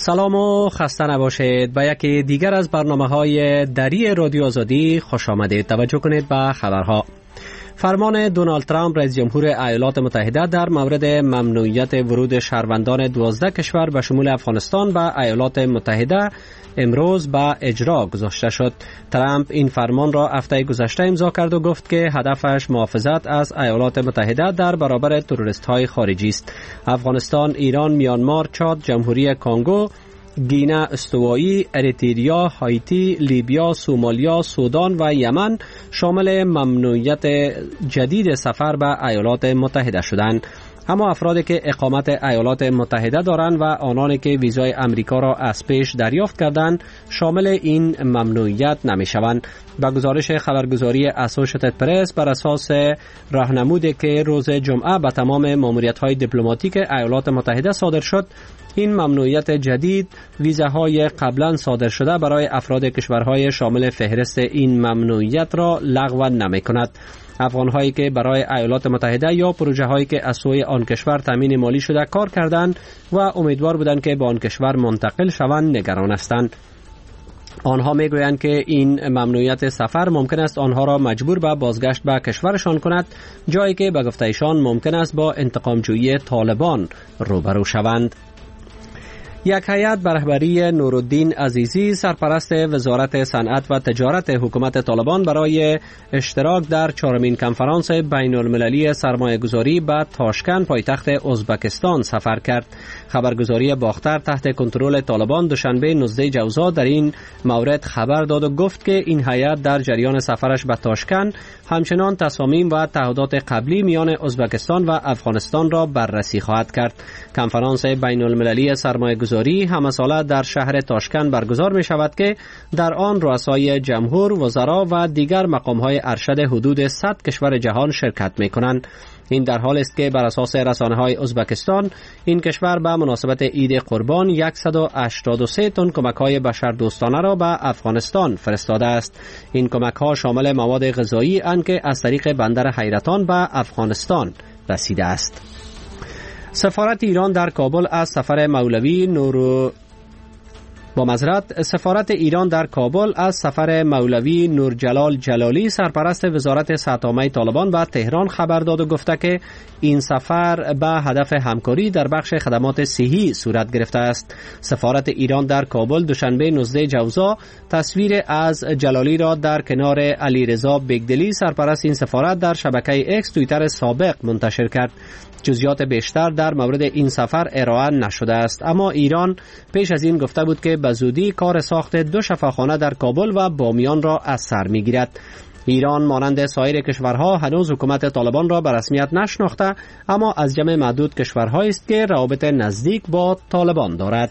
سلام و خسته نباشید. به یکی دیگر از برنامه‌های دری رادیو آزادی خوش آمدید. توجه کنید به خبرها. فرمان دونالد ترامپ رئیس جمهور ایالات متحده در مورد ممنوعیت ورود شهروندان 12 کشور به شمول افغانستان به ایالات متحده امروز به اجرا گذاشته شد. ترامپ این فرمان را هفته گذشته امضا کرد و گفت که هدفش محافظت از ایالات متحده در برابر تروریست‌های خارجی است. افغانستان، ایران، میانمار، چاد، جمهوری کنگو، گینه استوایی، اریتریا، هایتی، لیبیا، سومالیا، سودان و یمن شامل ممنوعیت جدید سفر به ایالات متحده شدند. اما افرادی که اقامت ایالات متحده دارند و آنانی که ویزای امریکا را از پیش دریافت کردند شامل این ممنوعیت نمی‌شوند. با گزارش خبرگزاری اسوشییتد پرس بر اساس راهنمودی که روز جمعه به تمام ماموریت‌های دیپلماتیک ایالات متحده صادر شد، این ممنوعیت جدید ویزاهای قبلا صادر شده برای افراد کشورهای شامل فهرست این ممنوعیت را لغو نمی‌کند. افغان‌هایی که برای ایالات متحده یا پروژه‌هایی که از سوی آن کشور تامین مالی شده کار کردند و امیدوار بودند که به آن کشور منتقل شوند نگران هستند. آنها میگویند که این ممنوعیت سفر ممکن است آنها را مجبور به بازگشت به کشورشان کند، جایی که به گفته ایشان ممکن است با انتقامجویی طالبان روبرو شوند. یک هیئت به رهبری نورالدین عزیزی سرپرست وزارت صنعت و تجارت حکومت طالبان برای اشتراک در 4مین کنفرانس بین المللی سرمایه‌گذاری به تاشکند پایتخت ازبکستان سفر کرد. خبرگزاری باختر تحت کنترل طالبان دوشنبه 19 جوزا در این مورد خبر داد و گفت که این هیئت در جریان سفرش به تاشکند همچنان تصامیم و تعهدات قبلی میان ازبکستان و افغانستان را بررسی خواهد کرد. کنفرانس بین المللی سرمایه‌گذاری همساله در شهر تاشکند برگزار می شود که در آن رؤسای جمهور، وزرا و دیگر مقام‌های ارشد حدود 100 کشور جهان شرکت می کنند. این در حال است که بر اساس رسانه‌های ازبکستان این کشور به مناسبت عید قربان 183 تن کمک‌های بشردوستانه را به افغانستان فرستاده است. این کمک‌ها شامل مواد غذایی اند که از طریق بندر حیرتان به افغانستان رسیده است. سفارت ایران در کابل از سفر مولوی نورجلال جلالی سرپرست وزارت صحت‌عامه طالبان به تهران خبر داد و گفته که این سفر به هدف همکاری در بخش خدمات صحی صورت گرفته است. سفارت ایران در کابل دوشنبه 19 جوزا تصویر از جلالی را در کنار علیرضا بگدلی سرپرست این سفارت در شبکه ایکس توییتر سابق منتشر کرد. جزئیات بیشتر در مورد این سفر ارائه نشده است، اما ایران پیش از این گفته بود که به زودی کار ساخت 2 شفاخانه در کابل و بامیان را از سر می‌گیرد. ایران مانند سایر کشورها هنوز حکومت طالبان را به رسمیت نشناخته، اما از جمع معدود کشورهایی است که روابط نزدیک با طالبان دارد.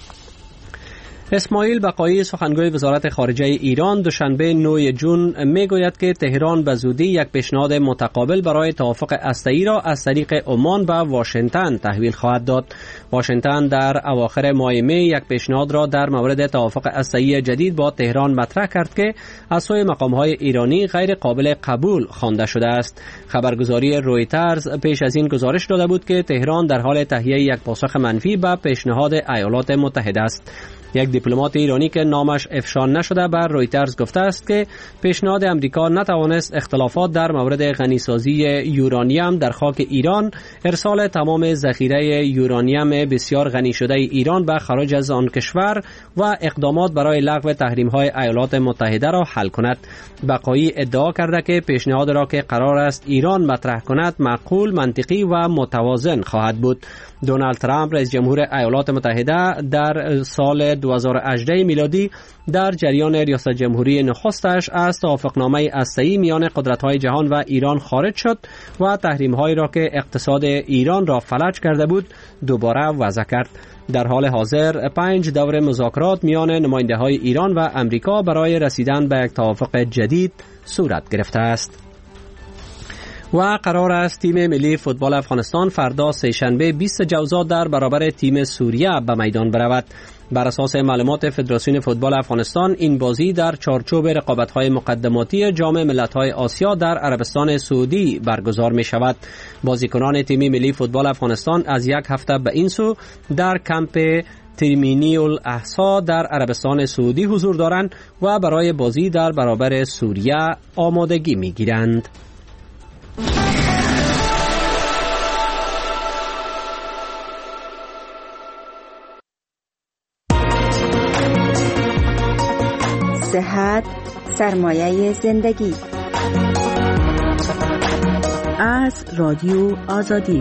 اسماعیل بقایی سخنگوی وزارت خارجه ایران دوشنبه 9 جون میگوید که تهران به زودی یک پیشنهاد متقابل برای توافق هسته‌ای را از طریق عمان به واشنگتن تحویل خواهد داد. واشنگتن در اواخر ماه می یک پیشنهاد را در مورد توافق هسته‌ای جدید با تهران مطرح کرد که از سوی مقام‌های ایرانی غیر قابل قبول خوانده شده است. خبرگزاری رویترز پیش از این گزارش داده بود که تهران در حال تهیه یک پاسخ منفی به پیشنهاد ایالات متحده است. یک دیپلمات ایرانی که نامش افشا نشده بر رویترز گفته است که پیشنهاد امریکا نتوانست اختلافات در مورد غنیسازی یورانیم در خاک ایران، ارسال تمام ذخیره یورانیم بسیار غنی شده ایران به خارج از آن کشور و اقدامات برای لغو تحریم‌های ایالات متحده را حل کند. بقایی ادعا کرده که پیشنهاد را که قرار است ایران مطرح کند معقول، منطقی و متوازن خواهد بود. دونالد ترامپ رئیس جمهور ایالات متحده در سال 2018 میلادی در جریان ریاست جمهوری نخستش از توافقنامه هسته‌ای میان قدرت‌های جهان و ایران خارج شد و تحریم‌هایی را که اقتصاد ایران را فلج کرده بود دوباره وضع کرد. در حال حاضر 5 دور مذاکرات میان نماینده‌های ایران و امریکا برای رسیدن به یک توافق جدید صورت گرفته است. و قرار است تیم ملی فوتبال افغانستان فردا سه‌شنبه 20 جوزا در برابر تیم سوریه به میدان برود. بر اساس معلومات فدراسیون فوتبال افغانستان این بازی در چارچوب رقابت‌های مقدماتی جام ملت‌های آسیا در عربستان سعودی برگزار می‌شود. بازیکنان تیم ملی فوتبال افغانستان از یک هفته به این سو در کمپ ترمینی الاحسا در عربستان سعودی حضور دارند و برای بازی در برابر سوریه آمادگی می‌گیرند. صحت سرمایه زندگی از رادیو آزادی.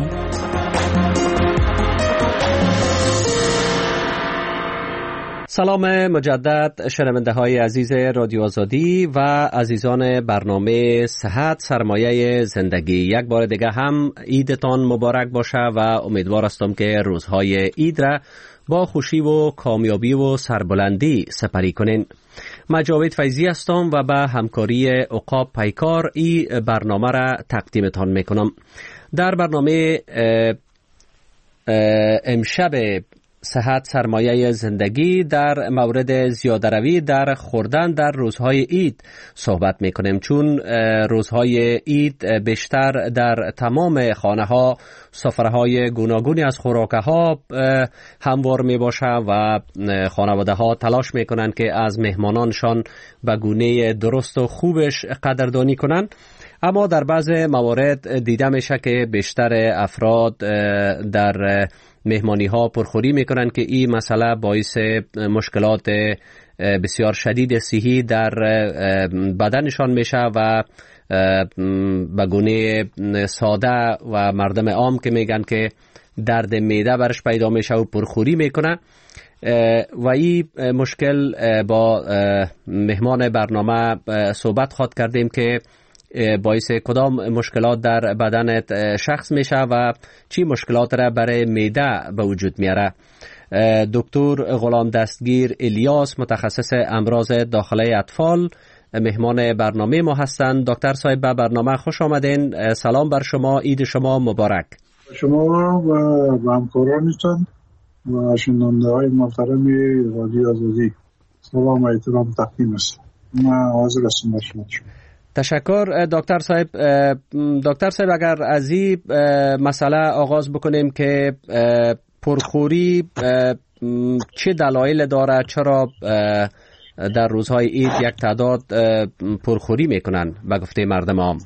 سلام مجدد شنونده های عزیز رادیو آزادی و عزیزان برنامه صحت سرمایه زندگی. یک بار دیگه هم عیدتان مبارک باشه و امیدوار هستم که روزهای عید را با خوشی و کامیابی و سربلندی سپری کنین. من جاوید فیضی هستم و به همکاری عقاب پیکار این برنامه را تقدیمتان میکنم. در برنامه امشب صحت سرمایه زندگی در مورد زیاده‌روی در خوردن در روزهای عید صحبت میکنیم، چون روزهای عید بیشتر در تمام خانه ها سفره‌های گوناگونی از خوراکه ها هموار می باشه و خانواده ها تلاش میکنن که از مهمانانشان به گونه درست و خوبش قدردانی کنن. اما در بعض موارد دیده میشه که بیشتر افراد در مهمانی ها پرخوری میکنن که این مسئله باعث مشکلات بسیار شدید صحی در بدنشان میشه و به گونه ساده و مردم عام که میگن که درد معده برش پیدا میشه و پرخوری میکنه. و این مشکل با مهمان برنامه صحبت خواهد کردیم که باعث کدام مشکلات در بدن شخص میشه و چی مشکلات را برای معده به وجود میاره. دکتر غلام دستگیر الیاس متخصص امراض داخله اطفال مهمان برنامه ما هستند. دکتر صاحب به برنامه خوش آمدین. سلام بر شما، عید شما مبارک. شما و همکارانتان و شنونده های محترم رادیو آزادی سلام و احترام تقدیم است. من حاضر هستم بر شما. تشکر دکتر صاحب. دکتر صاحب اگر از این مسئله آغاز بکنیم که پرخوری چه دلایل داره، چرا در روزهای عید یک تعداد پرخوری میکنن به گفته مردم عام؟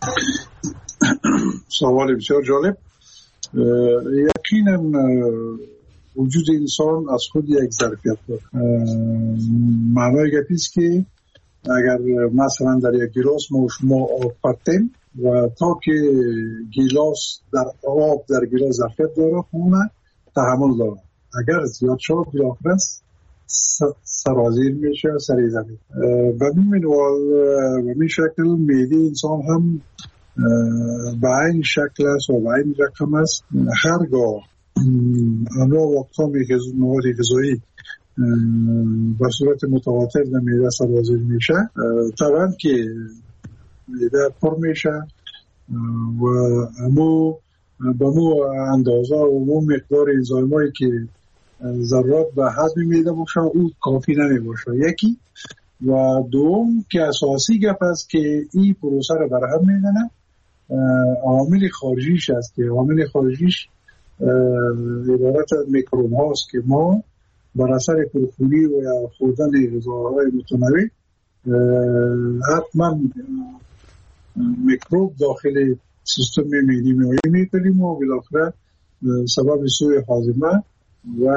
سوال بسیار جالب. یقینا وجود انسان از خود یک ظرفیت داره. معنای گپی است که اگر مثلا در یک گیلاس ما شما آب پرتیم و تا که گیلاس در آب در گیلاس ظرفیت داره خونه تحمل داره، اگر زیاد شد بالاخره سرازیر میشه سری زمین. به این شکل معده انسان هم به این شکل است و به این رقم است. هرگاه انواع و اقسام مواد غذایی به صورت متواتر در معده سرازیر میشه، طبعا که معده پر میشه و به مو اندازه و مو مقدار انزایمایی که ضرورت به هضم معده باشه او کافی نمی باشه. یکی و دوم که اساسی گپ است که این پروسه رو برهم میزنه عامل خارجیش است که عامل خارجیش عبارت از میکروب هاست که ما بر اثر پرخوری و یا خوردن غذاهای متنوع حتما میکروب داخل سیستم معدی میکنیم و بالاخره سبب سوء هاضمه و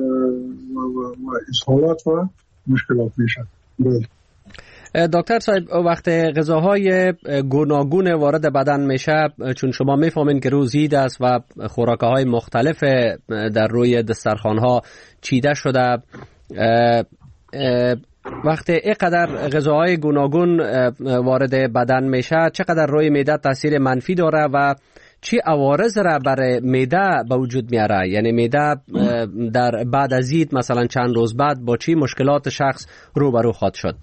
اسهالات و مشکلات میشن. دکتر صاحب وقت غذاهای گوناگون وارد بدن میشه، چون شما میفهمین که روز عید است و خوراک‌های مختلف در روی دسترخوان‌ها چیده شده، وقتی اینقدر غذاهای گوناگون وارد بدن میشه چقدر روی معده تاثیر منفی داره و چی عوارض را برای معده به وجود میاره؟ یعنی معده در بعد از عید مثلا چند روز بعد با چی مشکلات شخص روبرو خواهد شد؟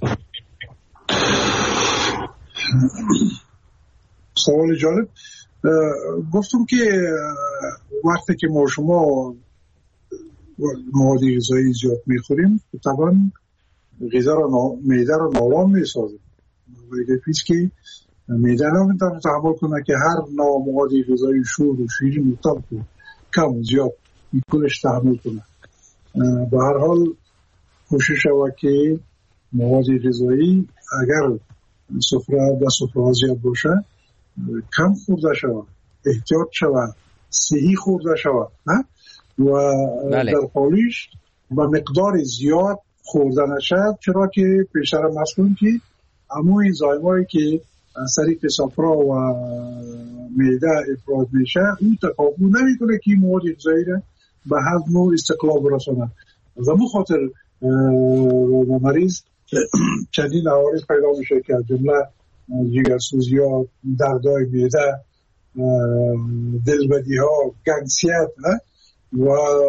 سوال جالب. گفتم که وقتی که ما شما مواد غذایی زیاد میخوریم طبعا معده رو نارام میسازه. ولی پیش که معده نمیتونه تحمل کنه که هر نوع مواد غذایی شور و شیرین مختلف کم و زیاد کلش تحمل کنه. به هر حال کوشش شود که مواد غذایی اگر سفره زیاد باشه کم خورده شود، احتیاط شود، صحی خورده شود و بله. در حالیش با مقدار زیاد خورده نشد، چرا که پیشتر مسئول که همون زایمایی که از طریق صفرا و معده افراز میشه اون تکامل نمیکنه که مواد غذایی را به هضم و استقلال برسونه. از همون خاطر مریض چندین عوارض پیدا میشه که از جمله جگرسوزی ها، دردهای معده، دلبدی ها، گنگسیت و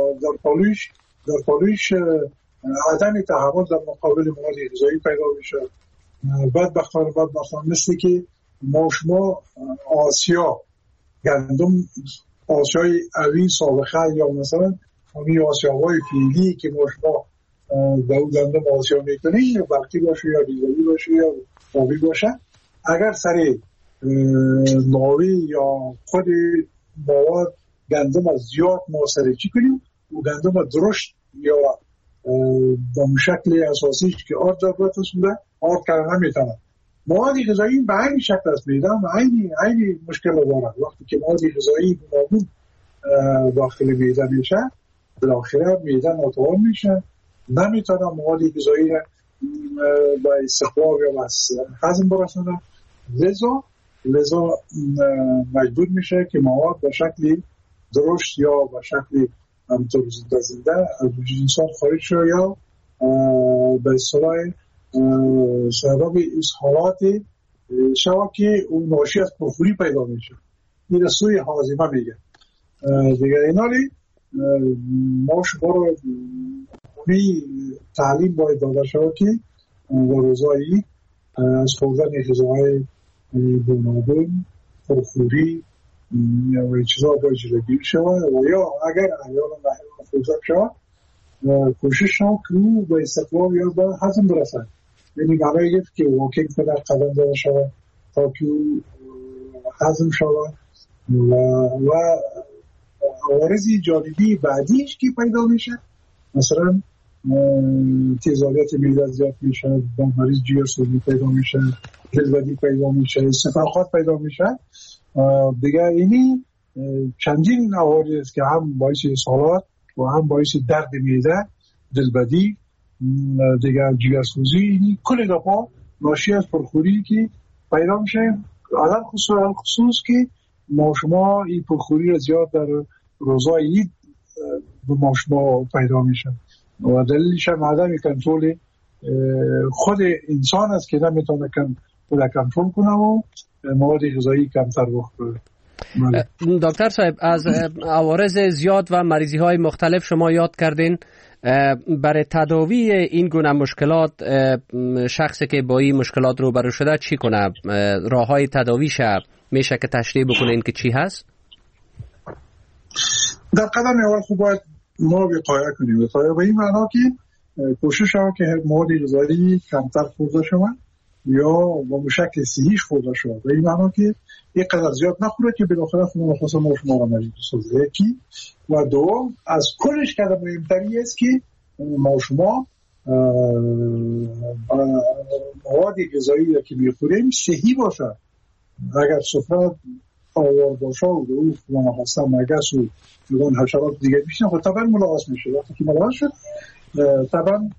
در پالیش عدم تحمل در مقابل مواد غذایی پیدا میشه. بدبختانه مثل که ما شما آسیا گندم آسیای اوی سابقه یا مثلا همین آسیاهای فیلی که ما شما گندم آسیا میکنه یا برقی باشه یا دیزلی باشه یا آبی باشه، اگر سر ناوی یا خود مواد گندم از زیاد ما سرچی کنیم و گندم درشت یا با شکل اساسیش که آرد ضرورت رسونده آرد کردن نمیتونه. مواد غذایی به این شکل است میدن و این مشکل رو دارد. وقتی که مواد غذایی گوناگون داخل میده میشه بالاخره میده ناتوان میشه، نمیتونه مواد غذایی را با استخراج یا هضم برسونه، لذا مجبور میشه که مواد به شکل درشت یا به شکل همطور زنده از وجود انسان خارج شد یا به اصطلاح سبب اسهالات شود که اون ناشی از پرخوری پیدا میشه. این سوی هاضمه میگه دیگه. اینالی ما شما رو اونی تعلیم باید داده شود که در روزایی از خوردن غذاهای گوناگون، پرخوری یا چیزا باید جلوگیری شود و یا اگر احیانا فرصت شود کوشش شد که او به استقلال یا به هضم برسد. یعنی برای گفت که واکینگ کنه، قدم داده شود تا که هضم شود و عوارضی جانبی بعدیش که پیدا میشه، مثلا تیزابیت معده زیاد میشه، با مریض جگرسوزی پیدا میشه، دلبدی پیدا میشه، استفراغات پیدا میشه دیگه. اینی چندین عوارض است که هم باعث اسهالات و هم باعث درد معده، دلبدی دیگه، جگرسوزی، اینی کل دفعه ناشی از پرخوری که پیدا میشه. عدم خصوص که ما شما این پرخوری را زیاد در روزای عید به ما شما پیدا میشه و دلیلش هم عدم کنترل خود انسان است که نمیتونه کنترل کنه و مواد غذایی کمتر بخوره. دکتر صاحب، از عوارض زیاد و مریضی های مختلف شما یاد کردین. برای تداوی این گونه مشکلات شخصی که با این مشکلات روبرو شده چی کنه؟ راه های تداویش میشه که تشریح بکنین که چی هست؟ در قدم اول خوب باید ما وقایه کنیم. وقایه به این معنا که کوشش ها که مواد غذایی کمتر خورده شود یا با شکل صحیح خورده شود. به این معنا که یک قدر زیاد نخوره که بالاخره خون مخصوص ما شما را مریض بسازه. یکی و دوم از کلش که مهمتری است که ما شما مواد غذایی را که میخوریم صحیح باشه. اگر سفره آوار باشه و اون خون مخصوص مگس و اون حشرات دیگه بیشتر خود طبعا ملاحظ میشه. وقتی که ملاحظ شد طبعا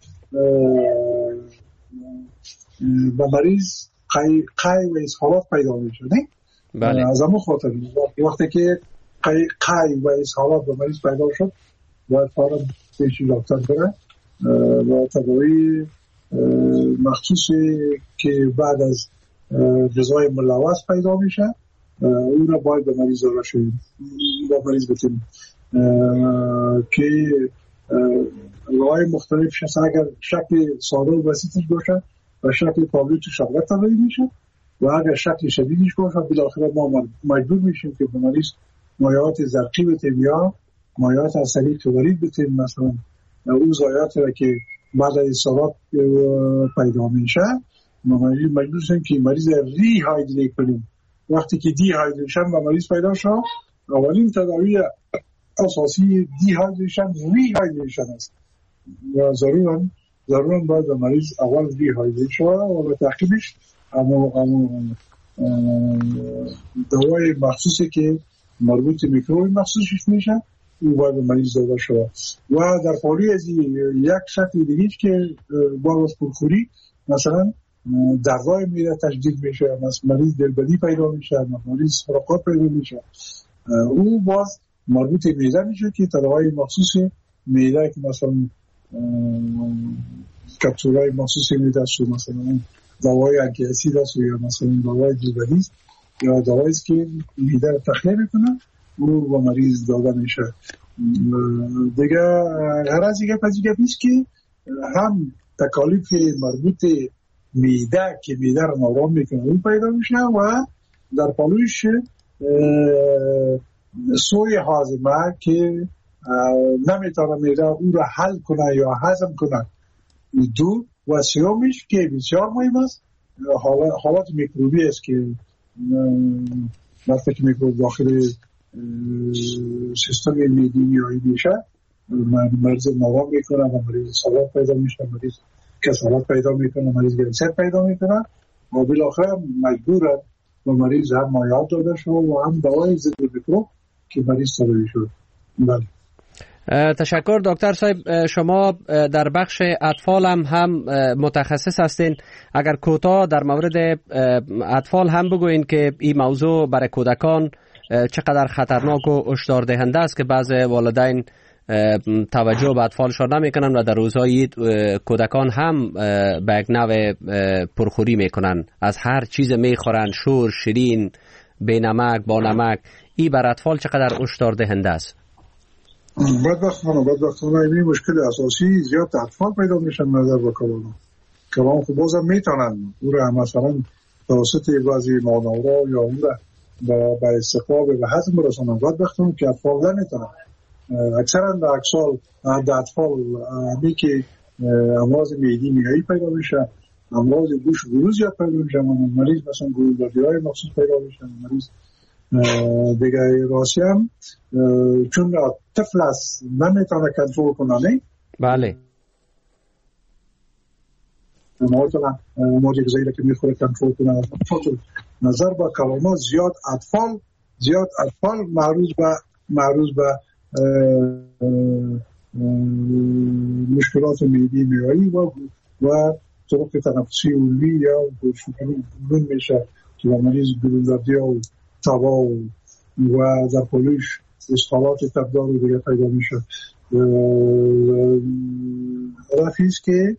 با مریض قی و اسهالات پیدا میشه. نه؟ بله. از همون خاطر وقتی که قی و اسهالات با مریض پیدا شد باید فورا پیش دکتر بره و تداوی مخصوصی که بعد از غذای ملوث پیدا میشه اون را باید به مریض داده شد با مریض بتیم که راه مختلف شد. اگر شکل ساده و بسیطش باشه و شکل کاملی تو شغلت تداوی میشه و اگر شکل شدیدش باشه بالاخره ما مجبور میشیم که به مریض مایعات زرقی بتیم یا مایعات از طریق ورید بتیم. مثلا اون ضایعات را که بعد از اصابت پیدا میشه مجبور شیم که مریض ری هایدریت کنیم. وقتی که دی هایدریشن به مریض پیدا شد اولین تداوی اساسی دی هایدریشن ری هایدریشن است. و ضروراً باید مریض اول ریهایدریت شود و تعقیبش دوای مخصوصی که مربوط میکروب مخصوصش میشه او باید مریض داده شود. و در حالی از یک شکل دیگه که با پرخوری مثلا دردای میره تشدید میشه، مثلا مریض دلبندی پیدا میشه، مریض سرقات پیدا میشه، او باز مربوط میده میشه که دواهای مخصوص میده که مثلا کپسولای مخصوص میده است، مثلا دوای انتی اسید است یا مثلا دوای دلبندی است یا دوایی که میده رو تخلیه میکنه او با مریض داده میشه. دیگه غرض دیگه نیست که هم تکالیف مربوط میده که میده رو نارام میکنه اون پیدا میشه و در پالوش سوی هاضمه که نمیتونه میده او رو حل کنه یا هضم کنه. دو و سیومش که بسیار مهم است حالات میکروبی است که وقتی که میکروب داخل سیستم میدی میایی میشه مریض نارام میکنه و مریض سالات پیدا میشه، مریض کسالت پیدا میکنه، مریض گرسیت پیدا میکنه و بالاخره مجبوره و مریض هم مایعات داده شد و هم دوای ضد میکروب که مریض تداوی شد. بله. تشکر دکتر صاحب. شما در بخش اطفال هم متخصص هستین. اگر کوتاه در مورد اطفال هم بگوین که این موضوع برای کودکان چقدر خطرناک و هشدار دهنده است که بعض والدین توجه به اطفالشان نمیکنن و در روزهای کودکان هم به یک نوع پرخوری میکنن، از هر چیز میخورن، شور، شیرین، بی نمک، با نمک. این بر اطفال چقدر هشدار دهنده است؟ بدبختانه این مشکل اساسی زیاد اطفال پیدا میشن نظر به کلام خب بازم میتونن او را مثلا توسط بعضی مانورا یا اون را به استقبال و هضم برسونن. بدبختانه که اطفال نمیتونن. اکثرا در اطفال همی که امراض معدی میایی پیدا میشه، امراض گوش و گلو زیاد پیدا میشه، مریض مثلا گلودردی‌های مخصوص پیدا میشه، مریض دیگه راسی هم چون طفل است نمیتونه کنترل کنه. بله. مواد غذایی که میخوره کنترل کنه. نظر به کلمات زیاد اطفال معروض به مشکلات معدی میایی و طرق تنفسی عمومی یا گلون میشه که مریض گلودردی و تبا و در پالوش اسهالات تبدار و دیگه پیدا میشه. رفیست که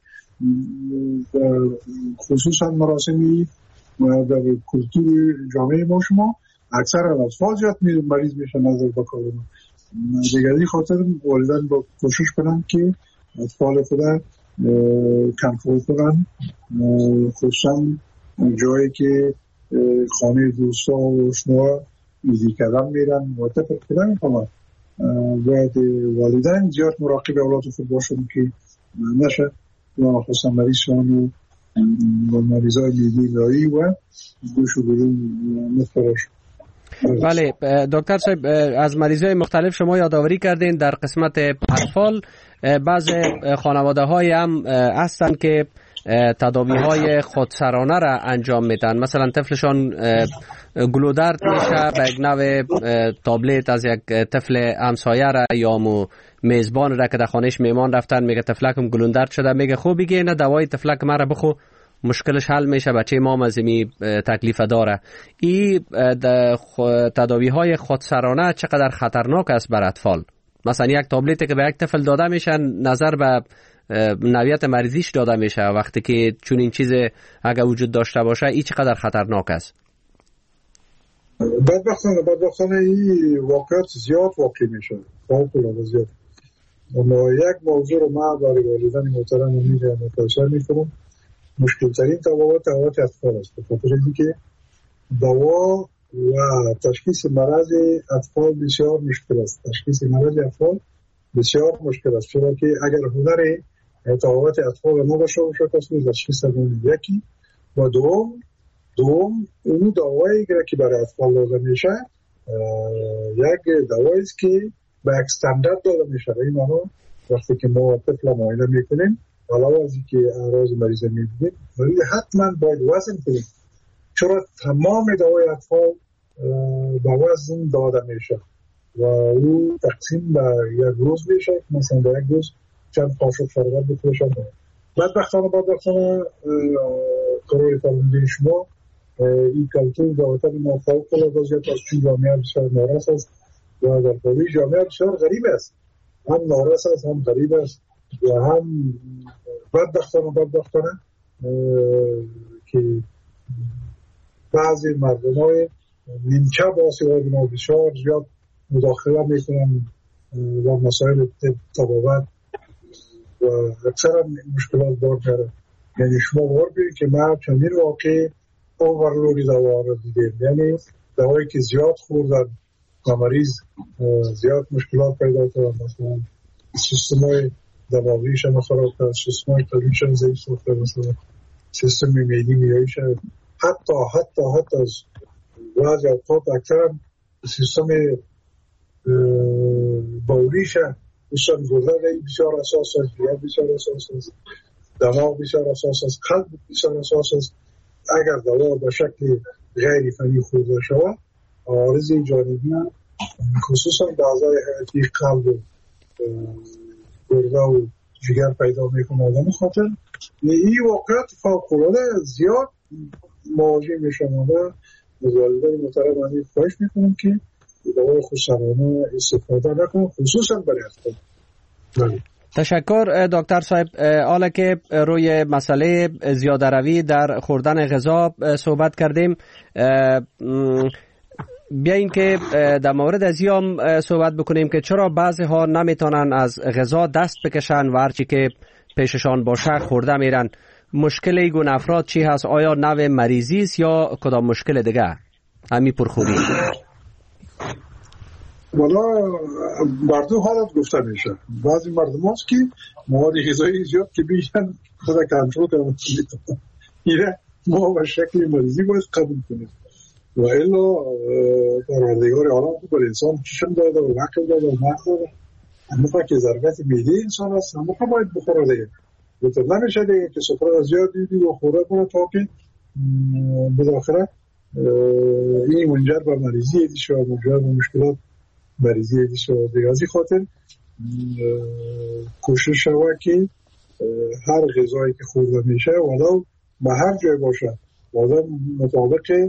خصوصا مراسمی و در کلتور جامعه ما شما اکثر اطفال زیاد مریض میشه نظر به کرونا. دیگری خاطر والدین با کوشش کنن که اطفال خودن کنترل کنن، خصوصا جایی که خانه دوستا و اشنا ایزی کردن میرن و تفر کردن کنن. باید والدین زیاد مراقب اولاد خود باشن که نشه و خصوصا مریضان و مریضای میدی و گوش و گلو مفتراش. بله دکتر صاحب، از مریضای مختلف شما یادآوری کردین. در قسمت اطفال بعض خانواده های هم هستن که تداوی های خودسرانه را انجام میدن. مثلا طفلشان گلودرد میشه، به یک نوع تابلت از یک طفل همسایه را یا میزبان را که در خانهش میمان رفتن میگه طفلکم گلودرد شده، میگه خوب بگی نه دوای طفلک مرا بخو مشکلش حل میشه، بچه ما مزمی تکلیف داره. این تداوی های خودسرانه چقدر خطرناک است بر اطفال؟ مثلا یک تابلتی که به یک طفل داده میشه نظر به نوعیت مریضیش داده میشه، وقتی که چون این چیز اگر وجود داشته باشه این چقدر خطرناک است؟ بدبختانه این واقعیت زیاد واقع میشه، فوق‌العاده زیاد. اما یک موضوع رو من برای والدین محترم میگم متوجه میکنم، مشکل ترین تفاوت اطفال است. به خاطر اینکه دوا و تشخیص مرض اطفال بسیار مشکل است. تشخیص مرض اطفال بسیار مشکل است، چرا که اگر هنر تفاوت اطفال ما باشه کسی تشخیص دادن یکی و دوم اون دوایی که برای اطفال داده میشه یک دوایی است که به یک استاندارد داده میشه. این معنی وقتی که ما طفل معاینه میکنیم علاوه از اینکه اعراض مریض میبینیم ولی حتما باید وزن کنیم، چرا تمام دوای اطفال با وزن داده میشه و او تقسیم به یک روز میشه، مثلا در یک روز چند قاشق شربت بخورشن. بدبختانه قرار فرمانده شما این کلتور دعوتر ما فوق العاده زیاد است، چون جامعه بسیار نارس است و در کلی جامعه بسیار غریب است، هم نارس است هم غریب است و هم بدبختانه که بعضی مردم های نیمچه باسی های بنا بسیار زیاد مداخله میکنن و مسائل طبابت و اکثر مشکلات بار کرده. یعنی شما بار بیدید که ما چندین واقع اوورلودی دوا را دیدیم، یعنی دوایی که زیاد خوردن و مریض زیاد مشکلات پیدا کرد، مثلا سیستم های دماغیشن خراب کرد، سیستم های قلبیشن ضعیف ساخته، مثلا سیستم معدی میاییشن، حتی از بعضی اوقات اکثر سیستم باوریشن دوستان گرده بسیار اساس است، ریه بسیار اساس است، دماغ بسیار اساس است، قلب بسیار اساس است. اگر دوا به شکل غیر فنی خورده شود عوارض جانبی خصوصا به اعضای حیاتی قلب و گرده و جگر پیدا میکنه آدم خاطر این واقعیت فوق‌العاده زیاد مواجه میشم و از والدین محترم من خواهش میکنم که دوای خودسرانه استفاده نکنم، خصوصا برای اطفال. تشکر دکتر صاحب. حالا که روی مسئله زیاده روی در خوردن غذا صحبت کردیم، بیاییم که در مورد از هم صحبت بکنیم که چرا بعضی ها نمیتونن از غذا دست بکشن و هرچی که پیششان باشه خورده میرن. مشکل این گونه افراد چی هست؟ آیا نوع مریضی است یا کدام مشکل دیگه؟ همین پرخوری. والا بر دو حالت گفته میشه. بعضی مردم هست که مواد غذایی زیاد که بیشن خود کنترل کنن، اینه ما به شکل مریضی باید قبول کنیم و الا پروردگار عالم که بر انسان چشم داده و عقل داده و مغز داده، اما که ضرورت معده انسان است اما باید بخوره دیگه. بهتر نمیشه دیگه که سفره زیاد دیدی و خوره کنه تا که بالاخره این منجر به مریضی دیشه و منجر به مشکلات مریضی دیشه و دیگه. از این خاطر کوشش شود که هر غذایی که خورده میشه ولو به هر جای باشه آدم مطابق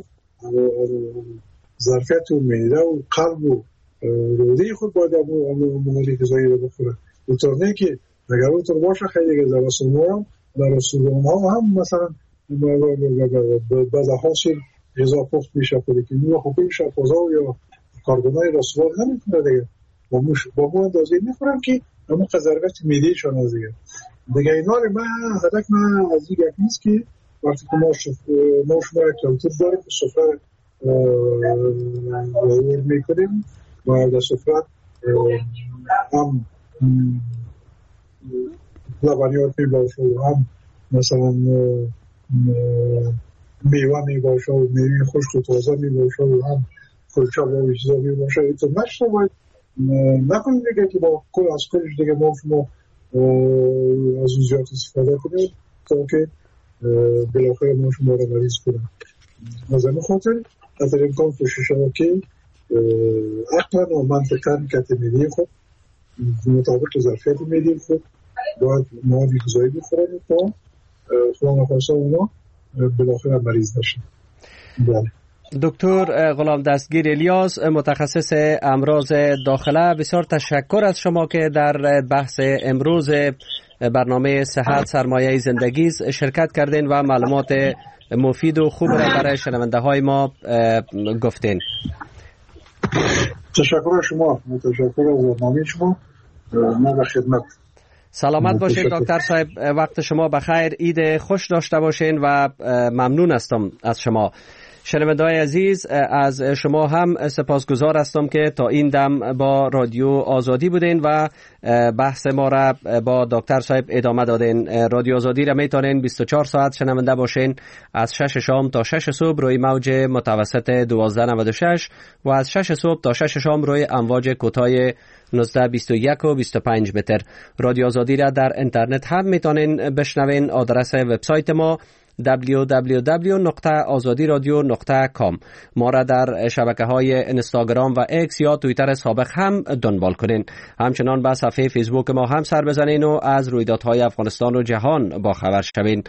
ظرفیت و معده و قلب و روده خود باید مواد غذایی رو بخوره. اینطور نه که اگر اونطور باشه خیلی در رستوران ها هم مثلا بعض حاصل غذا پخت میشه خودی که نوع خوبی شفازا یا کارگونای رستوران نمیکنه دیگه با مو اندازه میخورم که همون ضرورت معده شون از دیگه اینا رو من هدف من از این گپ نیست که وقتی که ما شما کلتور داریم که سفره ورد میکنیم و در سفره هم لبنیات میباشه و هم مثلا میوه میباشه و میوه خشک و تازه میباشه و هم کلچه و چیزا میباشه. اینطور نشته باید نکنیم دیگه که با کل از کلش دیگه ما از اون زیاد استفاده کنیم تا که بلاخره ما شما رو مریض کنیم. از این خاطر از امکان کوشش شما که عقلا و منطقا کت میدی خود مطابق ظرفیت میدی خود باید مواد غذایی بخوریم تا خدا نخواسته اونا بالاخره مریض نشن. بله. دکتر غلام دستگیر الیاس، متخصص امراض داخله، بسیار تشکر از شما که در بحث امروز برنامه صحت سرمایه زندگی شرکت کردین و معلومات مفید و خوب را برای شنونده های ما گفتین. تشکر شما، تشکر از برنامه شما. ما به خدمت. سلامت باشید دکتر صاحب، وقت شما بخیر، عید خوش داشته باشین و ممنون هستم از شما. شنونده‌های عزیز، از شما هم سپاسگزار هستم که تا این دم با رادیو آزادی بودین و بحث ما را با دکتر صاحب ادامه دادین. رادیو آزادی را میتونین 24 ساعت شنونده باشین از 6 شام تا 6 صبح روی موج متوسط 1296 و از 6 صبح تا 6 شام روی امواج کوتاه 1921 و 25 متر. رادیو آزادی را در اینترنت هم میتونین بشنوین. آدرس وبسایت ما www.azadiradio.com. ما را در شبکه‌های اینستاگرام و ایکس یا توییتر سابق هم دنبال کنین. همچنان به صفحه فیسبوک ما هم سر بزنین و از رویدادهای افغانستان و جهان با خبر شوین.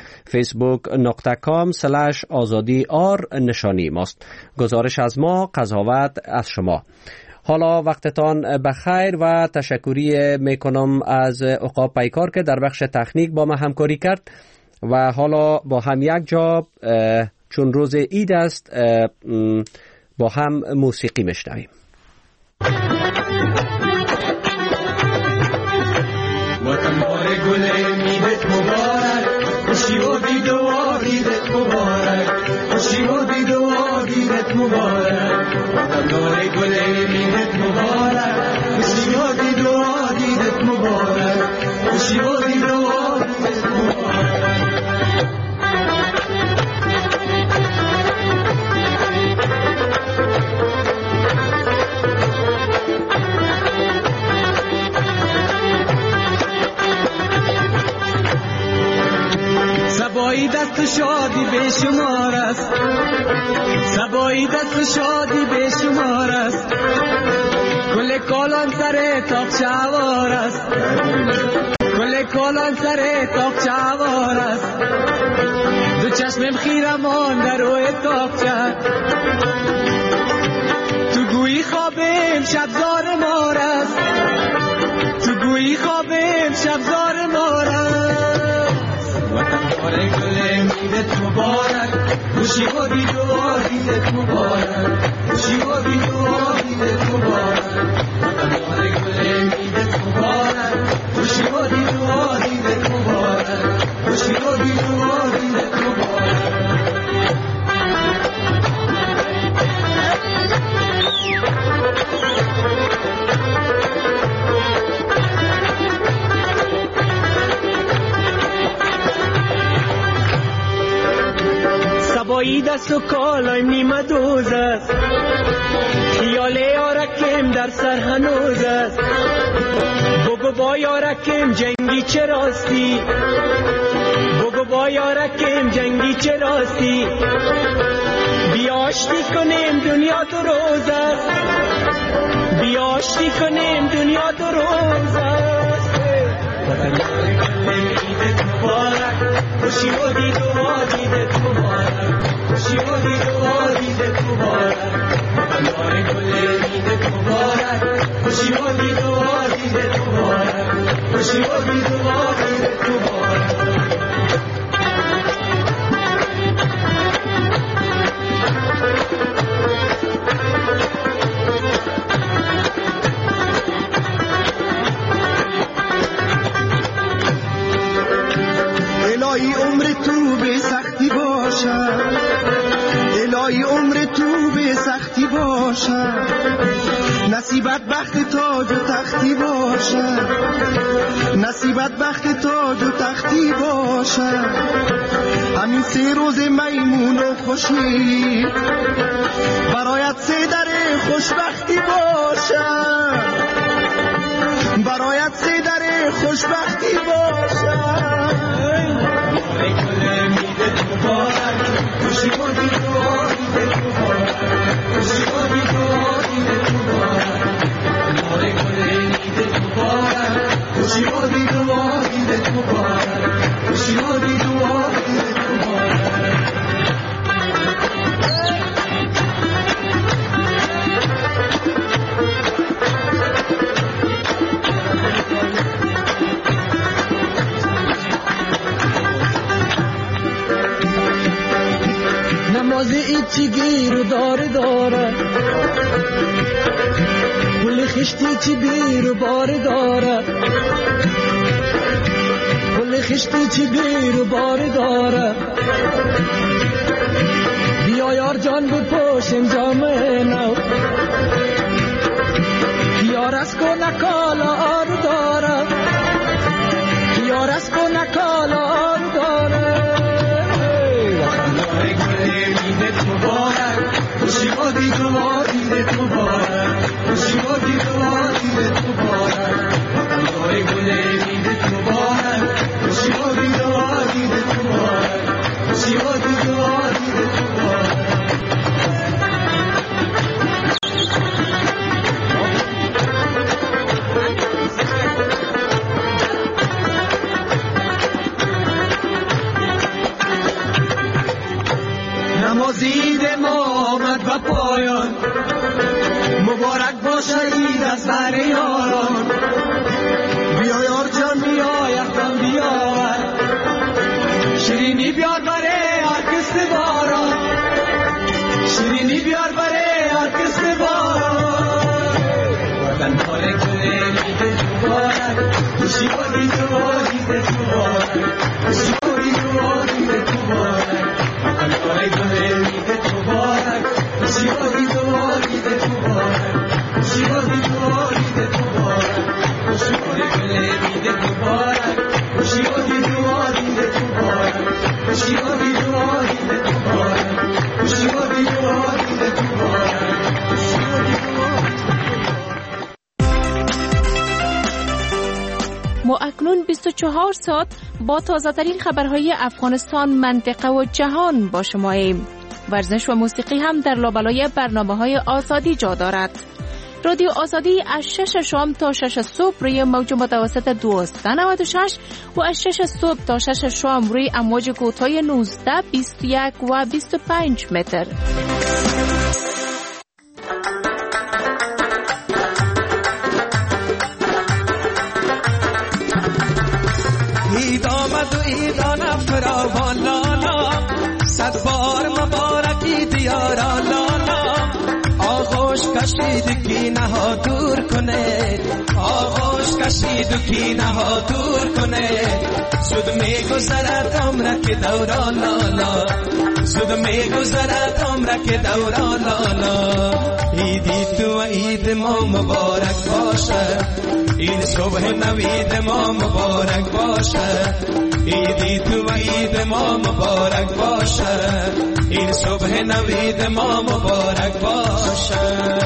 facebook.com/azadi_r نشانی ماست. گزارش از ما، قضاوت از شما. حالا وقتتان بخیر و تشکری میکنم از عقاب پیکار که در بخش تکنیک با ما همکاری کرد. و حالا با هم یک جا، چون روز عید است، با هم موسیقی میشنویم. وطن بار گل عیدت مبارک، خوشی و دید و عیدت مبارک، خوشی و دید و عیدت مبارک. وطن بار گل عیدت مبارک، خوشی و دید و عیدت مبارک، خوشی و دید و عیدت مبارک. سبایی دست شادی به شمار است، سبایی دست شادی به شمار است، کل کالان سر تاق شوار است، کل کالان سر تاق شوار است. دو چشمم خیرمان در روی تاقچه، تو گویی خوابم شبزار مار است، تو گویی خوابم شبزار مار است. وطن بار گل عیدت مبارک، خوشی و دید و عیدت مبارک، خوشی و دید و عیدت مبارک. وطن بار گل عیدت مبارک، خوشی و دید و عیدت مبارک، خوشی و دید و عیدت مبارک. سبایی دست و کالایم نیمه دوز است، خیال یارکم در سر هنوز است. بگو با یارکم جنگی چه راستی، بگو با یارکم جنگی چه راستی. بیاشتی کنیم دنیا دو روز است، بیاشتی کنیم دنیا دو روز است. وطن بار گل عیدت مبارک، خوشی و دید و عیدت مبارک، خوشی و دید و عیدت مبارک. وطن بار گل عیدت مبارک، خوشی و دید و عیدت مبارک، خوشی و دید و عیدت مبارک. الهی عمر تو به سختی باشد، الهی عمر تو به سختی باشد، نصیبت بخت تاج و تختی باشد، نصیبت بخت تاج و تختی باشد. همین 3 روز میمون و خوشی برایت 3 در خوشبختی باشد، برایت 3 در خوشبختی باشد. خوشی و دید و عیدت مبارک، خوشی و دید و عیدت مبارک. بار گل عیدت مبارک، خوشی و دید و عیدت مبارک، خوشی و دید و عیدت مبارک. نماز عید چی گیر و داره داره، گل خشتی چی بیر و باره داره، گل خشتی چی بیر و باره داره. بیا یار جان بپوشیم جامه نو یار از کنه کالا آرو داره یار از کنه کالا آرو داره وطنهای گل میدت مبارک خوشی بادی دعا دیدت مبارک خوشی بادی دعا دیدت مبارک وطنهای گل میدت مبارک خوشی بادی دعا دیدت مبارک خوشی بادی دعا دیدت مبارک نمازید ما آمد و پایان مبارک باشه عید از بر یاران بیا یار جان بیا یخم بیار شیرینی بیار بره هر کس باران شیرینی بیار بره هر کس باران وطن پاره کنه میده مبارک خوشی بادی دعا دیده مبارک خوشی بادی دعا دیده مبارک وطن پاره کنه میده مبارک خوشی بادی دعا دیده مبارک خوشی بادی دعا دیده مبارک خوشی بادی کنه میده مبارک خوشی بادی دعا دیده مبارک خوشی بادی دعا دیده مبارک خوشی بادی دعا دیده مبارک خوشی بادی دعا. ما اکنون 24 ساعت با تازه‌ترین خبرهای افغانستان، منطقه و جهان با شماییم. ورزش و موسیقی هم در لابلای برنامه‌های آزادی جا دارد. رادیو آزادی از 6 شام تا 6 صبح روی موج متوسط 1296 و از 6 صبح تا 6 شام روی امواج کوتاه 19، 21 و 25 متر. عید آمد و عیدان فراوان لالا صد بار مبارکی دیارا لالا آغوش کشید کی نها دور کنه آغوش کشید کی نها دور کنه زود میگذرد عمر که دوران لالا زود میگذرد عمر که دوران لالا عیدی تو عید ما مبارک باشه این صبح نوید ما مبارک باشه عیدی تو عید ما مبارک باشه این صبح نوید ما مبارک باشه.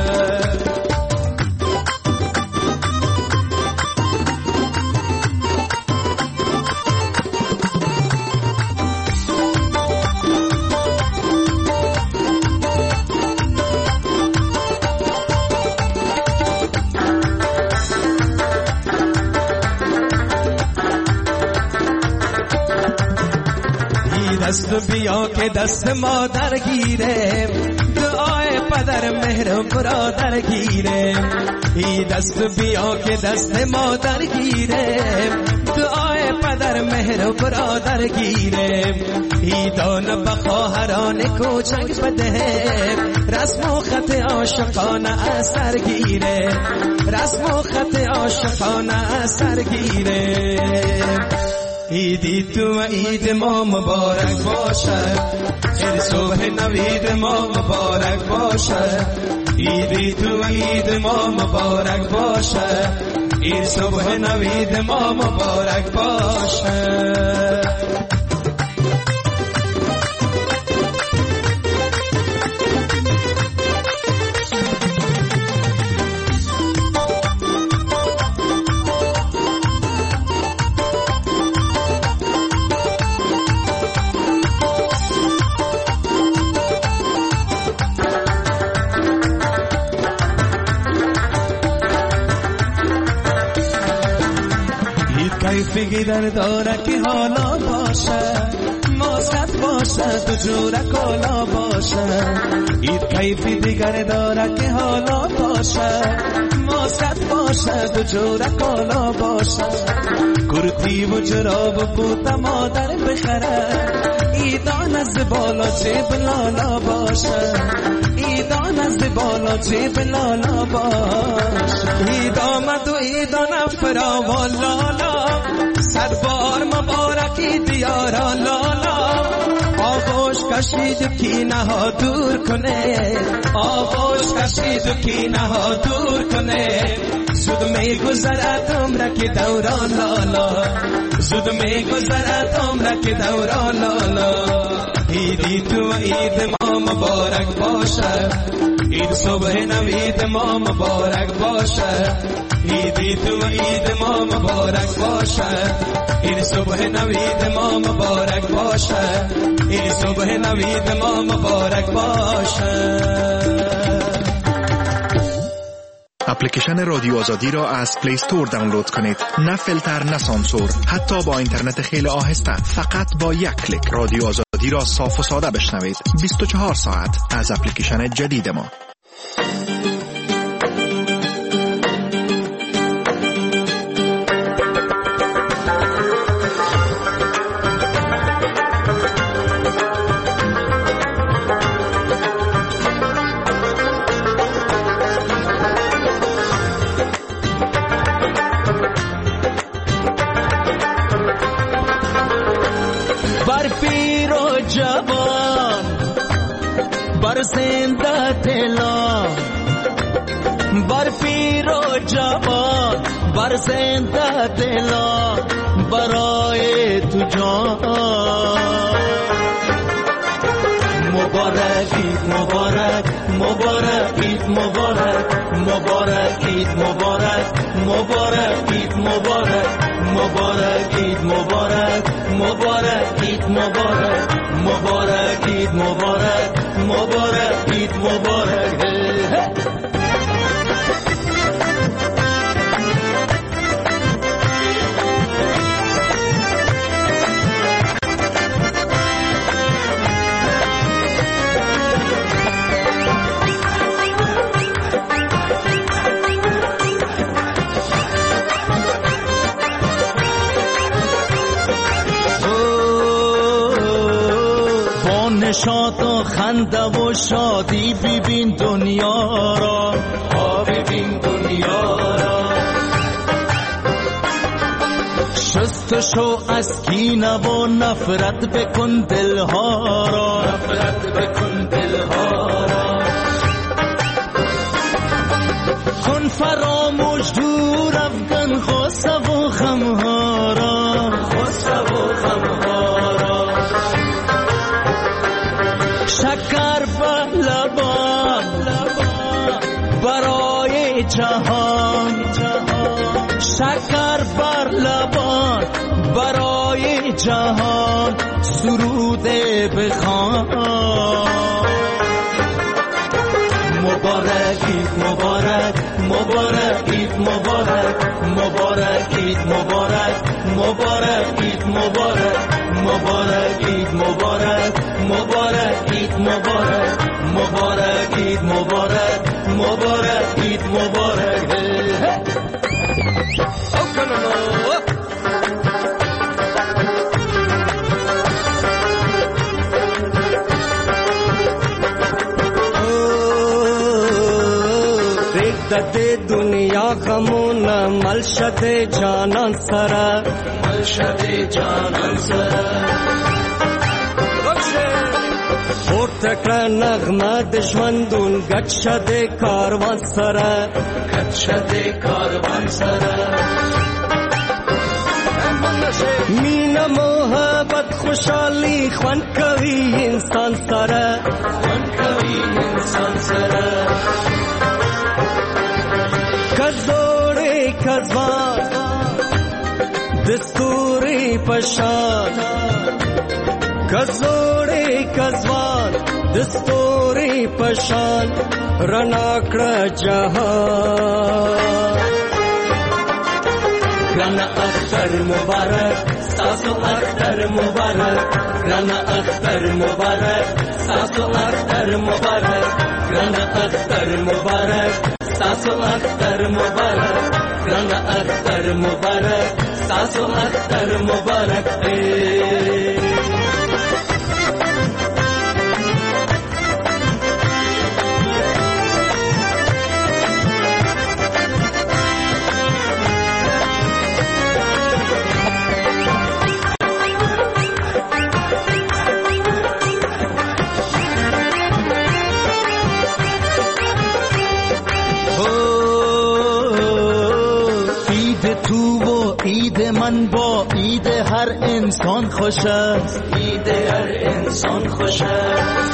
دست بیا که دست مادر گیره دعای پدر مهر برادر گیره ای دست بیا که دست مادر گیره دعای پدر مهر برادر گیره ای دان بخواهران کوچک بده رسم و خط عاشقانه اثر گیره رسم و خط عاشقانه اثر گیره عیدی تو عید ما مبارک باشه این صبح نوید ما مبارک باشه عیدی تو عید ما مبارک باشه این صبح نوید ما مبارک باشه. فکر داره که حالا باشه ماست باشه تو جور کالا باشه اید کیفی دیگر داره که حالا باشه ماست باشه تو جور کالا باشه کرتی و جراب بوتا مادر بخره ایدان از بالا جیب لالا باشه ایدان از بالا جیب لالا باشه اید آمد و ایدان فراوان لالا صد بار مبارکی دیارا لالا آغوش کشید کینه ها دور کنه آغوش کشید و کینه ها دور کنه زود می گذرد عمره که دوران لالا زود می گذرد عمره که دوران لالا عیدی تو عید ما مبارک باشه عید صبح نوید ما مبارک باشه عیدی تو عید ما مبارک باشه عید صبح نوید ما مبارک باشه عید صبح نوید ما مبارک باشه. اپلیکیشن رادیو آزادی را از پلی استور دانلود کنید. نه فیلتر نه سانسور، حتی با اینترنت خیلی آهسته، فقط با یک کلیک رادیو آزادی را صاف و ساده بشنوید 24 ساعت از اپلیکیشن جدید ما. زنده دلا بر پیر و جوان بر زنده دلا برای تو جان مبارک عید مبارک مبارک عید مبارک مبارک عید مبارک مبارک عید مبارک مبارک عید مبارک مبارک عید مبارک مبارک عید مبارک مبارک عید مبارک. نشاط و خنده و شادی ببین دنیا را ببین دنیا را شست شو از کینه و نفرت بکن دلها را نفرت بکن دلها را کن فراموش دور افغان غصه و غمها را غصه و غمها را شکر بر لبان برای جهان شکر بر لبان برای جهان سرود بخوان مبارک عید مبارک مبارک عید مبارک مبارک عید مبارک مبارک عید مبارک مبارک عید مبارک مبارک عید مبارک مبارک عید مبارک مبارک عید مبارک. دے دنیا غمون ملشد جانان سرا ملشد جانان سرا اور تکړه نغمه د ژوندون ګډ شد کاروان سره ګډ شد کاروان سره مینا محبت خوشحالی خوان کوي انسان سره خوان کوي انسان سره کزوڑے کزوان دستوری پشان کزوڑے کزوان دستوری پشان رناکڑ جہان گرانا اختر مبارک ساسو اختر مبارک گرانا اختر مبارک ساسو اختر مبارک گرانا اختر مبارک ساسو اختر مبارک گرانا اختر مبارک ساسو اختر مبارک عید تو و عید من با عید هر انسان خوش است، عید هر انسان خوش است.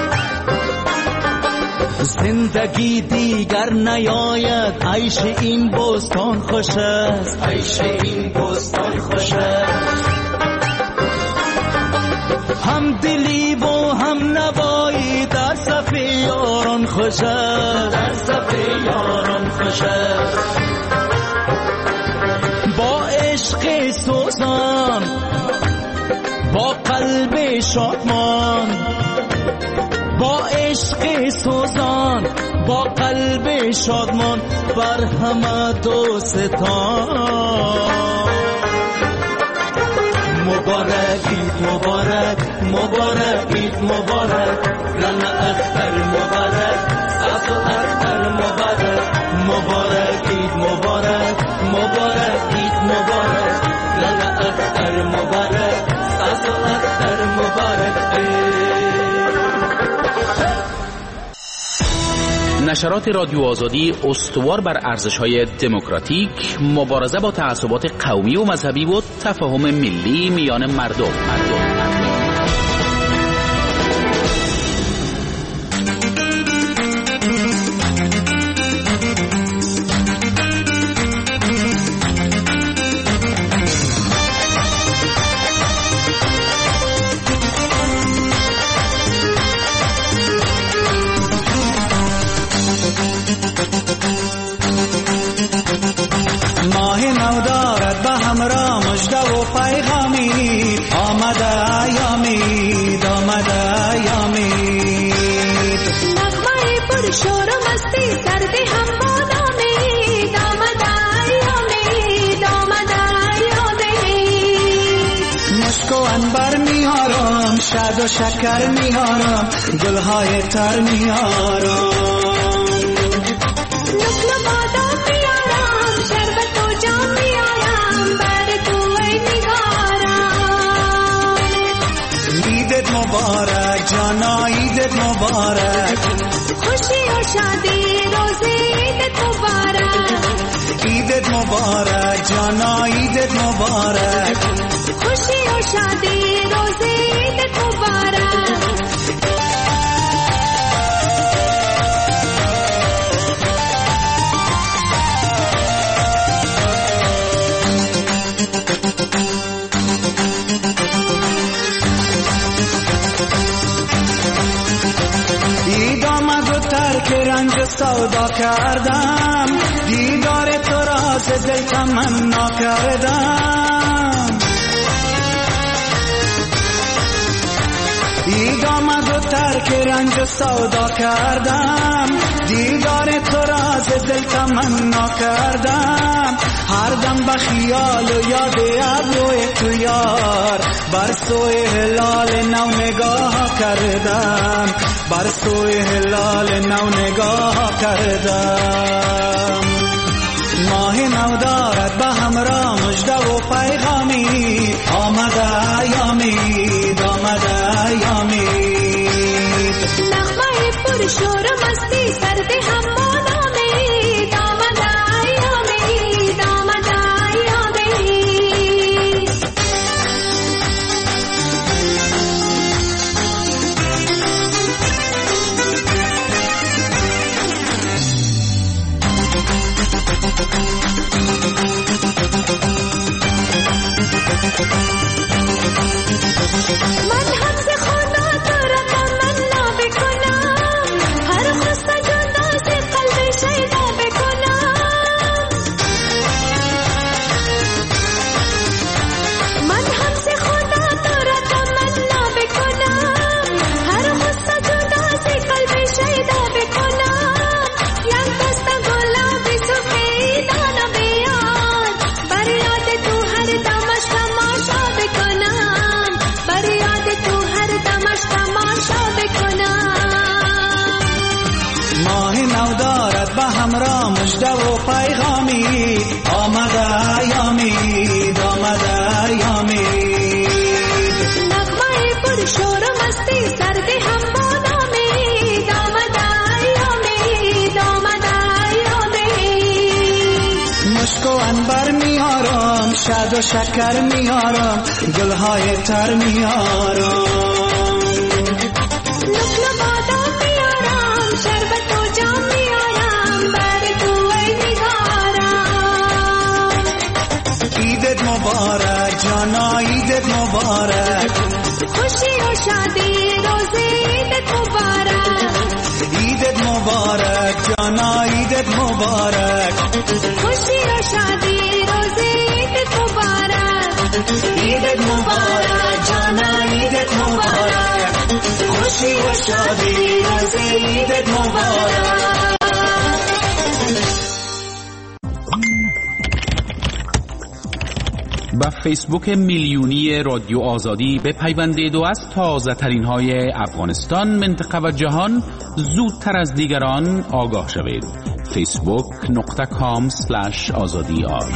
زندگی دیگر نیاید، عیش این بستان خوش است، عیش این بستان خوش است. هم دلی و هم نوایی در صف یاران خوش است، در صف یاران خوش است. با عشق سوزان، با قلب شادمان، با عشق سوزان، با قلب شادمان، بر همه دوستان. مبارک عید مبارک، مبارک عید مبارک، رن اختر مبارک، ساس و اختر مبارک. مبارک عید مبارک، مبارک عید مبارک، رن اختر مبارک، ساس و اختر مبارک. نشرات رادیو آزادی استوار بر ارزش‌های دموکراتیک، مبارزه با تعصبات قومی و مذهبی و تفاهم ملی میان مردم. شاد و شکر میارم، گلهای تر میارم، نقل بادام میارم، شربت و جام میارم، بر تو ای نگارم. عیدت مبارک جانا، عیدت مبارک، خوشی و شادی روزی عیدت مبارک. عیدت مبارک جانا، عیدت مبارک، خوشی و شادی روزی عیدت مبارک. عید آمد و ترک رنج سودا کردم، دیدار تو را ز دل تمنا کردم. عید آمد و ترک رنج سودا کردم، دیدار تو را ز دل تمنا کردم. هر دم به خیال و یاد ابروی تو یار، بر سوی هلال نو نگاه کردم، بر سوی هلال نو نگاه کردم. ماه نو دارد به همراه مژده و پیغامی، آمده ایامید، آمده ایامید. نغمه پر شور مستی سرد همان آمید، آمده ایامید، آمده ایامید. من حبس خدا تو را تمنا بکنم، هر خسته جدا سے قلب شیدا بکنم. من حبس خدا تو را تمنا بکنم، هر خسته جدا سے قلب شیدا بکنم. یک دست گلابی سفیدانه بیاد، بر یاد تو هر دمش تماشا بکنم، بر یاد تو هر دمش تماشا بکنم. ماه نو دارد به همراه مژده و پیغامی، آمده ایامید، آمده ایامید. نغمه پر شور و مستی سرد همان آمید، آمده ایامید، آمده ایامید. مشک و عنبر شد و شکر میارم، گلهای تر میارم، نقل و بادام میارم، شربت و جام میارم، بر تو ای نگارم. عیدت مبارک جانا، عیدت مبارک، خوشی و شادی روز عیدت مبارک، عیدت مبارک جانا، عیدت مبارک، خوشی و شادی روز عیدت مبارک، عیدت مبارک جانا، عیدت مبارک، خوشی و شادی روز عیدت مبارک. با فیسبوک میلیونی رادیو آزادی بپیوندید و از تازه ترین های افغانستان، منطقه و جهان زودتر از دیگران آگاه شوید. facebook.com/azadi.ar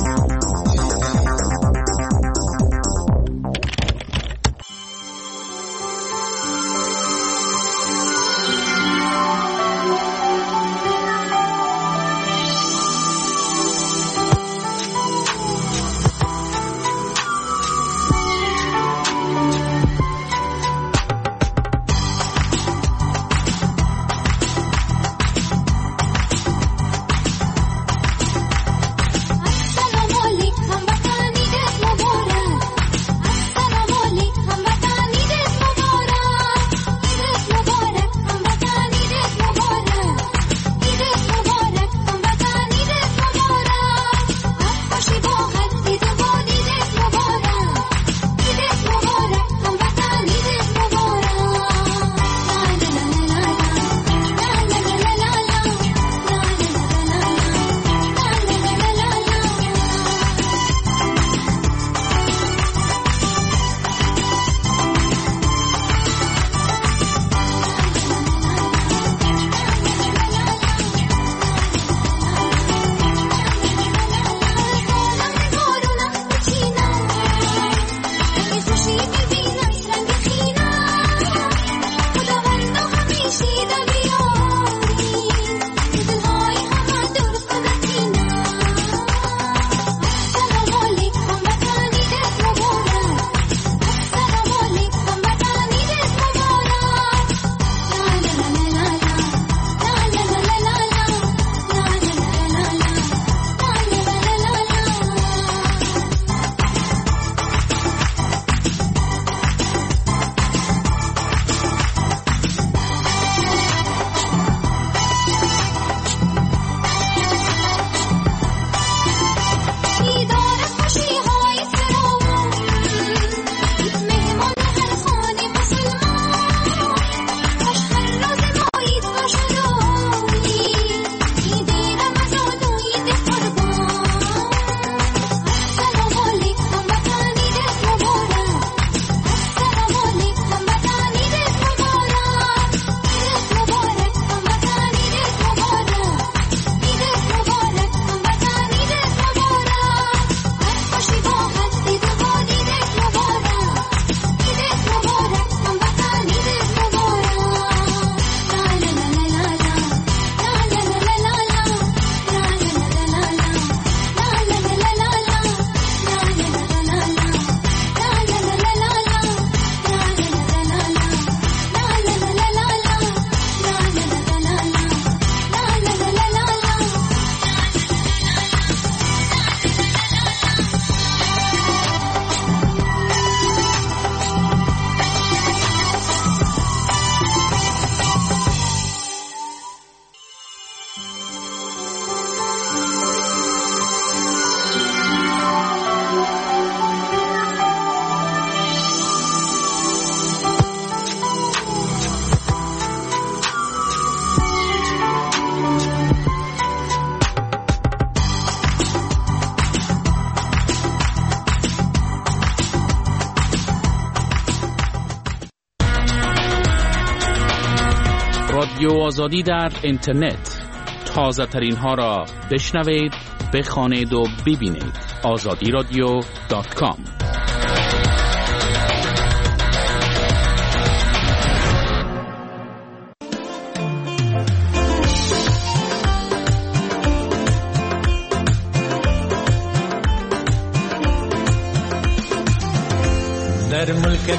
رادیو آزادی در اینترنت، تازه ترین ها را بشنوید، بخوانید و ببینید. azadiradio.com. در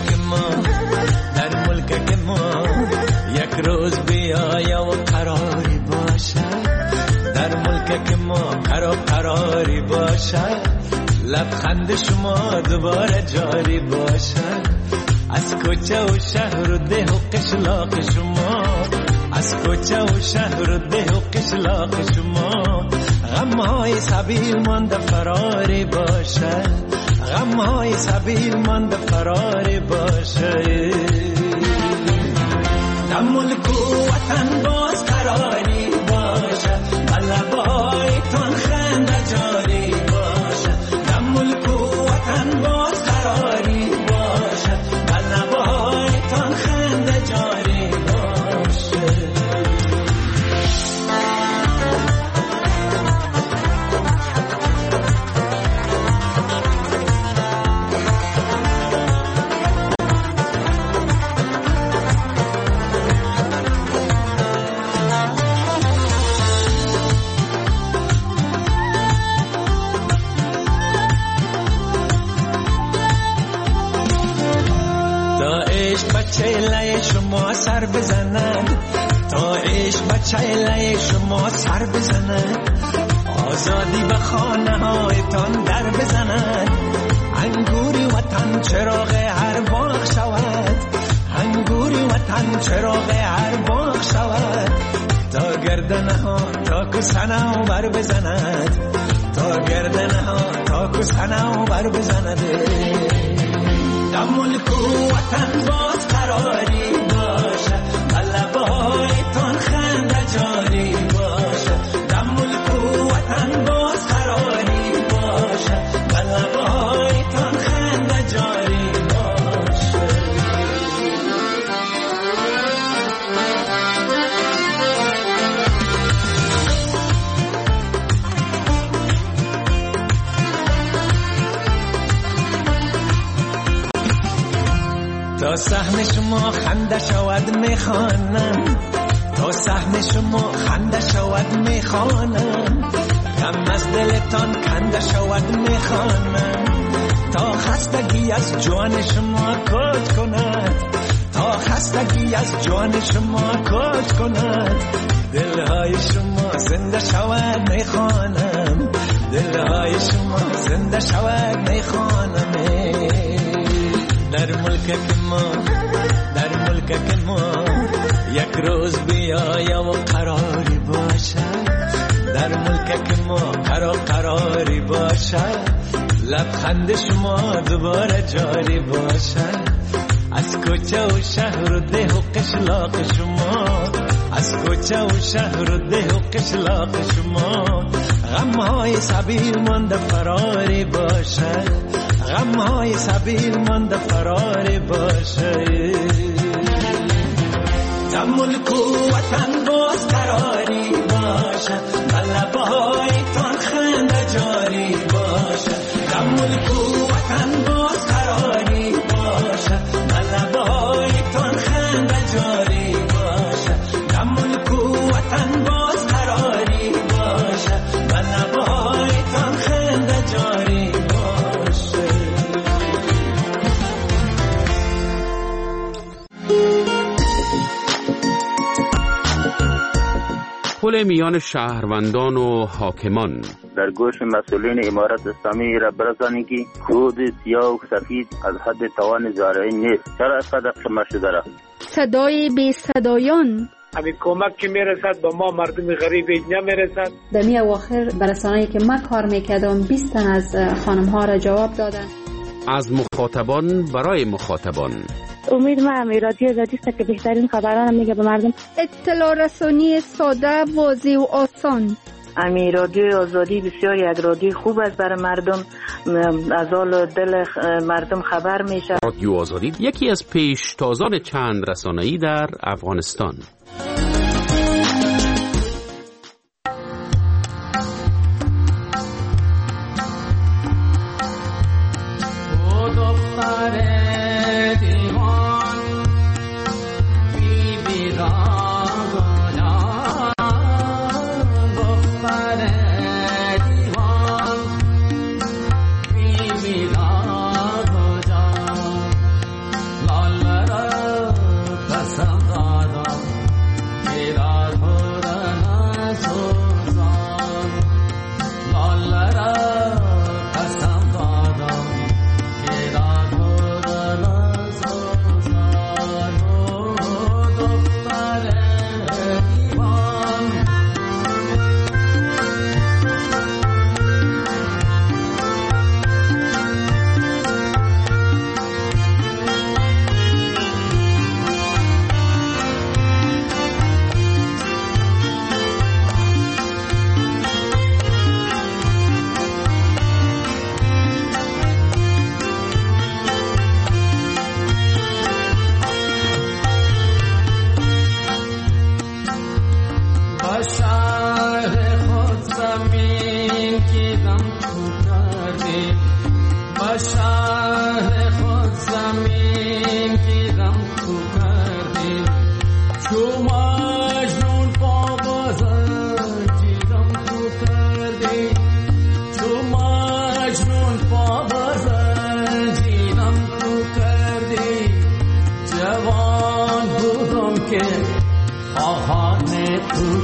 ملک ما یک روز بیایا و قراری باشد، در ملک ما قراری باشد، لبخند شما دوباره جاری باشد، از کوچه و شهر و ده و قشلاق شما، از کوچه و شهر و ده و قشلاق شما، غمهای سبیل مانده فراری باشد، غمهای سبیل مانده فراری باشد. در ملک و وطن باز قراری باشد، لبایتان خنده جاری باشد، در ملک و وطن باز قراری باشد، لبایتان خنده جاری باشد. چهله شما سر بزنن، تا عشق به چهله شما سر بزنن، آزادی به خانه هایتان در بزنن، انگوری وطن چراغ هر باغ شود، انگوری وطن چراغ هر باغ شود، تا گردنه ها تا کسنه و بر بزند، تا گردنه ها تا کسنه و بر بزند. در ملک و وطن باز قراری باشد، لبایتان خنده جاری باشد، در ملک و وطن باز قراری باشد، لبایتان خنده جاری باشد. تا صحن شما خنده شود میخوانم، تا صحن شما خنده شود میخوانم، غم از دلتان کنده شود میخوانم، تا خستگی از جان شما کوچ کند، تا خستگی از جان شما کوچ کند، دلهای شما زنده شود میخوانم، دلهای شما زنده شود میخوانم. در ملک ما یک روز بیایا و قراری باشد، در ملک ما قراری باشد، لبخند شما دوباره جاری باشد، از کوچه و شهر و ده و قشلاق شما، از کوچه و شهر و ده و قشلاق شما، غمهای سبیل مانده فراری باشد، غمهای سبیل مانده فراری باشد. در ملک و وطن باز قراری باشد، لبایتان خنده جاری باشد، در ملک و وطن باز قراری باشد، لبایتان خنده جاری باشد، در ملک و وطن باز قراری باشد، لبایتان خنده جاری باشد. پل میان شهروندان و حاکمان. در گوش مسئولین امارت اسلامی را برسانید که خود سیاه و سفید از حد توان زارعی نیست. چرا قدر شما شده را؟ صدای بی صدایان. همین کمک که میرسد به ما مردم غریب نمیرسد. در می اواخر برسانه‌ای که من کار میکردم 20 تن از خانم ها را جواب دادن. از مخاطبان برای مخاطبان. امید ما رادیو آزادی است که بهترین خبران میگه به مردم. اطلاع رسانی ساده، واضح و آسان. رادیو آزادی بسیار یک رادیو خوب است برای مردم، از حال دل مردم خبر میشه. رادیو آزادی یکی از پیشتازان چند رسانه‌ای در افغانستان. تو مجنون پا بزن جینم تو کردی جوان بودم که خواهان تو